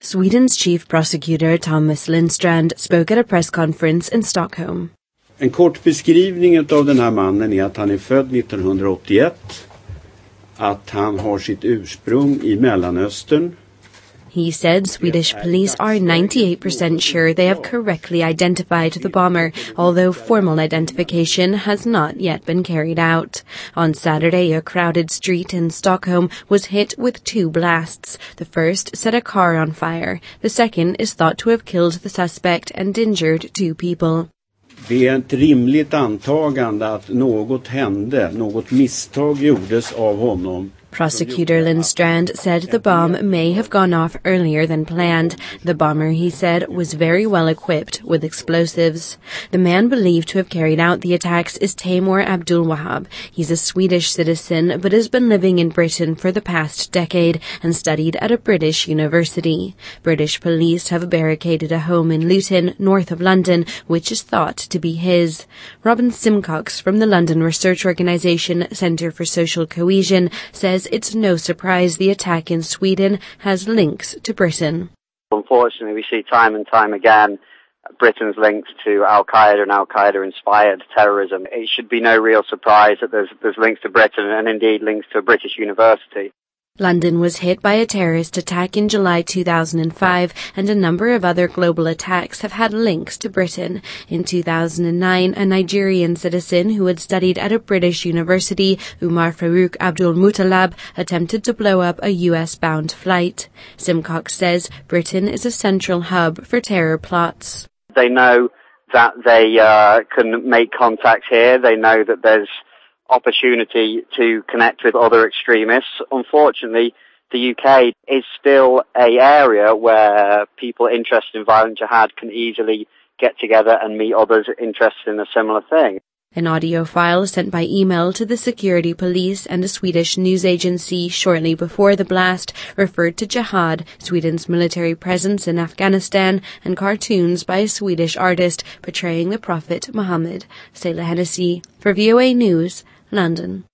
Sweden's chief prosecutor Thomas Lindstrand spoke at a press conference in Stockholm. En kort beskrivning av den här mannen är att han är född 1981, att han har sitt ursprung i Mellanöstern. He said Swedish police are 98% sure they have correctly identified the bomber, although formal identification has not yet been carried out. On Saturday, a crowded street in Stockholm was hit with 2 blasts. The first set a car on fire. The second is thought to have killed the suspect and injured 2 people. Det är ett rimligt antagande att något hände, något misstag gjordes av honom. Prosecutor Lindstrand said the bomb may have gone off earlier than planned. The bomber, he said, was very well equipped with explosives. The man believed to have carried out the attacks is Taimur Abdulwahab. He's a Swedish citizen but has been living in Britain for the past decade and studied at a British university. British police have barricaded a home in Luton, north of London, which is thought to be his. Robin Simcox from the London research organisation Centre for Social Cohesion says it's no surprise the attack in Sweden has links to Britain. Unfortunately, we see time and time again Britain's links to Al-Qaeda and Al-Qaeda-inspired terrorism. It should be no real surprise that there's links to Britain and indeed links to a British university. London was hit by a terrorist attack in July 2005, and a number of other global attacks have had links to Britain. In 2009, a Nigerian citizen who had studied at a British university, Umar Farouk Abdul Muttalab, attempted to blow up a US-bound flight. Simcox says Britain is a central hub for terror plots. They know that they can make contacts here. They know that there's opportunity to connect with other extremists. Unfortunately, the UK is still an area where people interested in violent jihad can easily get together and meet others interested in a similar thing. An audio file sent by email to the security police and a Swedish news agency shortly before the blast referred to jihad, Sweden's military presence in Afghanistan, and cartoons by a Swedish artist portraying the Prophet Muhammad. Sayla Hennessy for VOA News, London.